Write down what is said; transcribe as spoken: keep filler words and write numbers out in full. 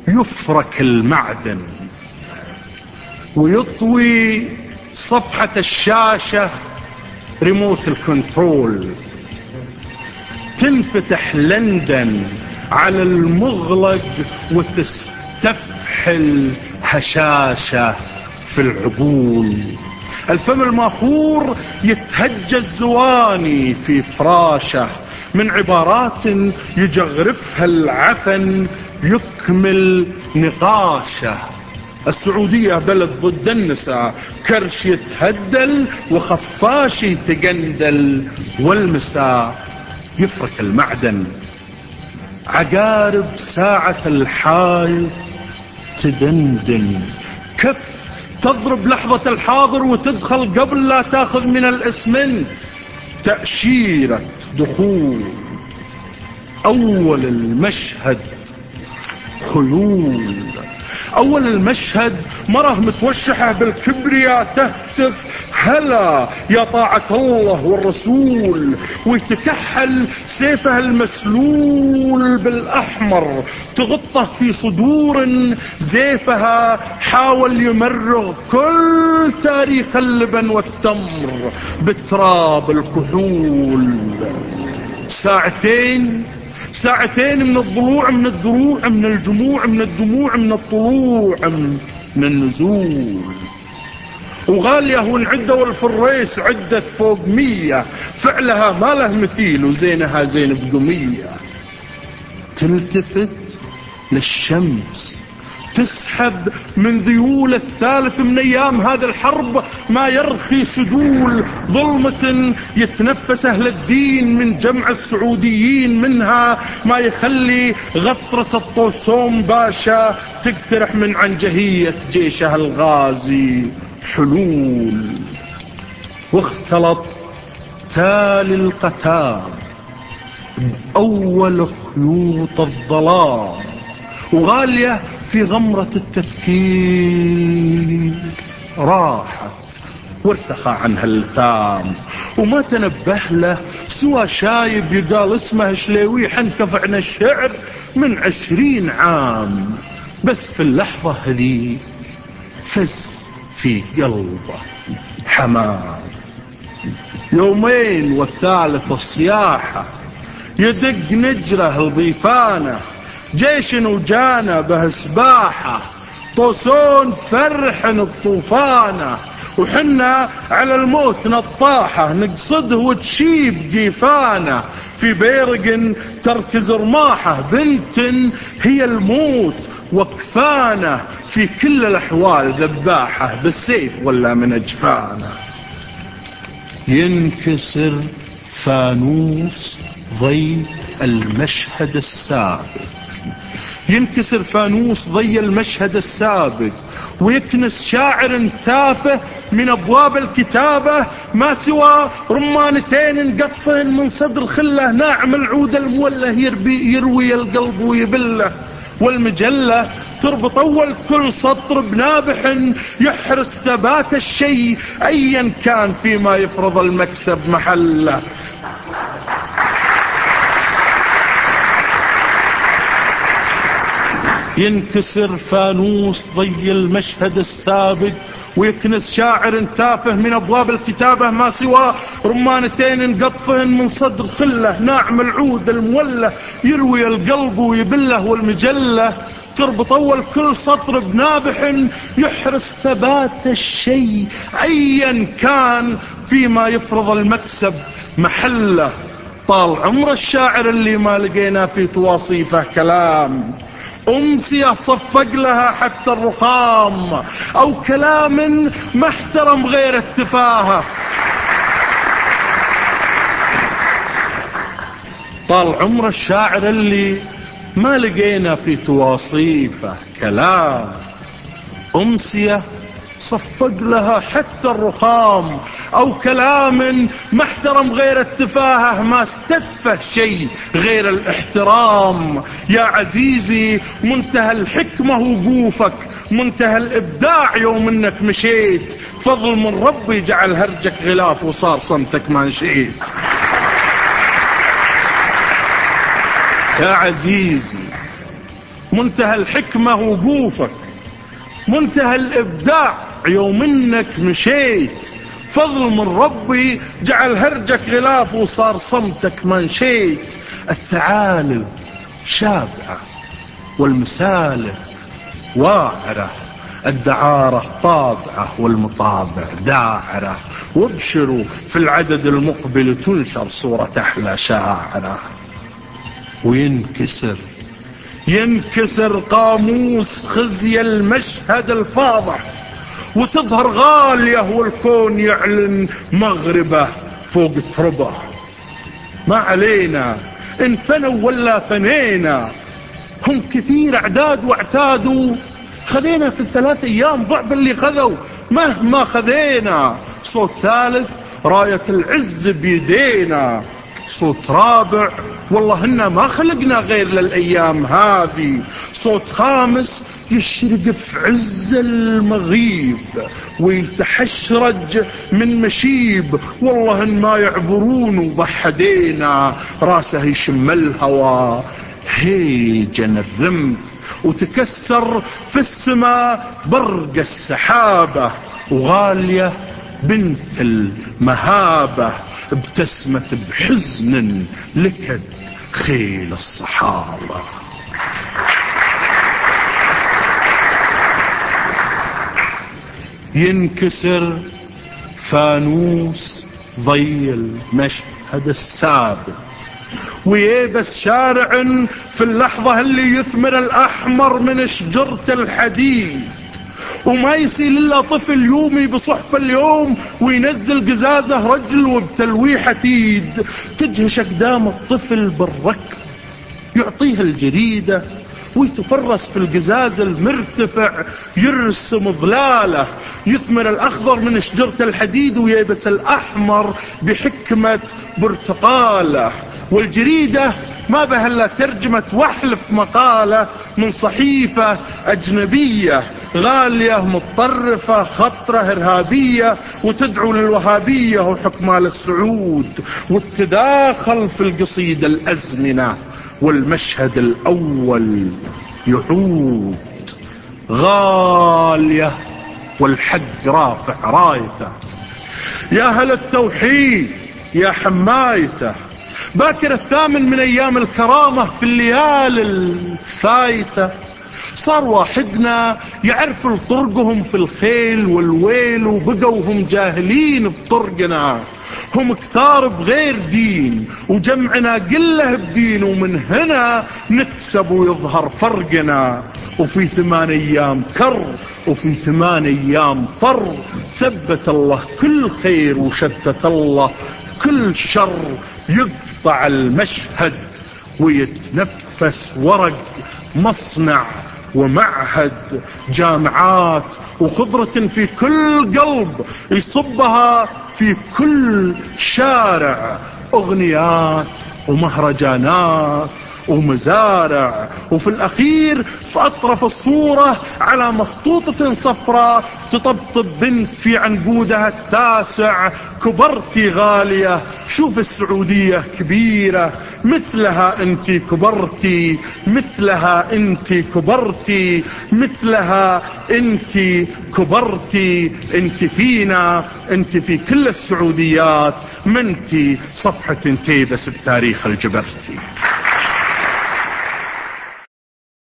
يفرك المعدن ويطوي صفحة الشاشة ريموت الكنترول، تنفتح لندن على المغلق وتستفحل هشاشة في العقول. الفم الماخور يتهجى الزواني في فراشه من عبارات يجغرفها العفن يكمل نقاشه. السعودية بلد ضد النساء، كرش يتهدل وخفاش يتقندل، والمساء يفرك المعدن. عقارب ساعة الحائط تدندن، كف تضرب لحظة الحاضر وتدخل قبل لا تاخذ من الاسمنت تأشيرة دخول. أول المشهد خيول، أول المشهد مرة متوشحة بالكبرياء تهتف هلا يا طاعة الله والرسول، ويتكحل سيفها المسلول بالأحمر تغطه في صدور زيفها حاول يمرغ كل تاريخ اللبن والتمر بتراب الكحول. ساعتين ساعتين من الضلوع من الدروع من الجموع من الدموع من الطلوع من النزول. وغالية ونعدة والفريس عدة فوق مية، فعلها ما له مثيل وزينها زين بقمية. تلتفت للشمس تسحب من ذيول الثالث من أيام هذه الحرب ما يرخي سدول ظلمة يتنفس أهل الدين من جمع السعوديين، منها ما يخلي غطرس الطوسوم باشا تقترح من عنجهية جيشه الغازي حلول. واختلط تالي القتال أول خيوط الظلام، وغالية في غمرة التفكير راحت وارتخى عنها اللثام، وما تنبه له سوى شايب يقال اسمه شليوي حنكف عن الشعر من عشرين عام. بس في اللحظة هذيك فز في قلبه حمام. يومين والثالث الصياحة يدق نجره الضيفانه، جيش وجانا به سباحة طوسون فرح الطوفانة، وحنا على الموت نطاحة نقصده وتشيب قيفانة. في بيرق تركز رماحة بنت هي الموت وكفانة، في كل الأحوال ذباحة بالسيف ولا من أجفانه. ينكسر فانوس ضي المشهد السابق، ينكسر فانوس ضي المشهد السابق ويكنس شاعر تافه من أبواب الكتابة ما سوى رمانتين انقطفن من صدر خله، ناعم العود الموله يربي يروي القلب ويبله. والمجلة تربط أول كل سطر بنابح يحرس ثبات الشيء أيا كان فيما يفرض المكسب محله. ينكسر فانوس ضي المشهد السابق ويكنس شاعر تافه من أبواب الكتابة ما سوى رمانتين انقطفهن من صدر خله، ناعم العود الموله يروي القلب ويبله. والمجلة تربط أول كل سطر بنابح يحرس ثبات الشيء أيا كان فيما يفرض المكسب محله. طال عمر الشاعر اللي ما لقينا في تواصيفه كلام، أمسية صفق لها حتى الرخام، أو كلام ما احترم غير التفاهة. طال عمر الشاعر اللي ما لقينا في تواصيفه كلام، أمسية صفق لها حتى الرخام، أو كلام ما احترم غير التفاهة، ما استدفه شيء غير الاحترام. يا عزيزي منتهى الحكمة وقوفك، منتهى الإبداع يوم انك مشيت، فضل من ربي جعل هرجك غلاف وصار صمتك ما نشيت. يا عزيزي منتهى الحكمة وقوفك، منتهى الإبداع يوم انك مشيت، فضل من ربي جعل هرجك غلاف وصار صمتك منشيت. الثعالب شابعة والمسالك واعرة، الدعارة طابعة والمطابع داعرة، وابشروا في العدد المقبل تنشر صورة أحلى شاعرة. وينكسر ينكسر قاموس خزي المشهد الفاضح، وتظهر غالية والكون يعلن مغربه فوق تربه. ما علينا إن فنوا ولا فنينا، هم كثير أعداد واعتادوا، خذينا في الثلاث أيام ضعف اللي خذوا مهما خذينا. صوت ثالث راية العز بيدينا، صوت رابع والله إنا ما خلقنا غير للأيام هذه، صوت خامس يشرق في عز المغيب ويتحشرج من مشيب، والله إن ما يعبرون وبحدينا، راسه يشم الهوى هيجن الرمث وتكسر في السماء برق السحابة، وغالية بنت المهابة ابتسمت بحزن لكد خيل الصحابة. ينكسر فانوس ضي المشهد السابق، ويبس شارع في اللحظة اللي يثمر الأحمر من شجرة الحديد، وما يصير إلا طفل يومي بصحف اليوم وينزل قزازه رجل وبتلويحة ايد، تجهش أقدام الطفل بالركض يعطيها الجريدة ويتفرس في القزاز المرتفع يرسم ظلاله، يثمر الأخضر من شجرة الحديد ويبس الأحمر بحكمة برتقاله، والجريدة ما بها إلا ترجمة واحلف مقالة من صحيفة أجنبية غالية متطرفة خطرة إرهابية وتدعو للوهابية وحكم آل السعود، والتداخل في القصيدة الأزمنة، والمشهد الأول يعود. غالية والحق رافع رايته، يا هل التوحيد يا حمايته، باكر الثامن من أيام الكرامة في الليالي الفايتة، صار واحدنا يعرف طرقهم في الخيل والويل، وبقوا هم جاهلين بطرقنا، هم كثار بغير دين وجمعنا قله بدين، ومن هنا نكسب ويظهر فرقنا. وفي ثمان أيام كر وفي ثمان أيام فر، ثبت الله كل خير وشتت الله كل شر، يقطع المشهد ويتنفس ورق مصنع ومعهد، جامعات وخضرة في كل قلب يصبها في كل شارع، أغنيات ومهرجانات ومزارع، وفي الأخير في أطرف الصورة على مخطوطة صفراء تطبطب بنت في عنقودها التاسع، كبرتي غالية شوف السعودية كبيرة، مثلها انت كبرتي، مثلها انت كبرتي، مثلها انت كبرتي، انت فينا، انت في كل السعوديات، منتي صفحة انتي بس التاريخ الجبرتي.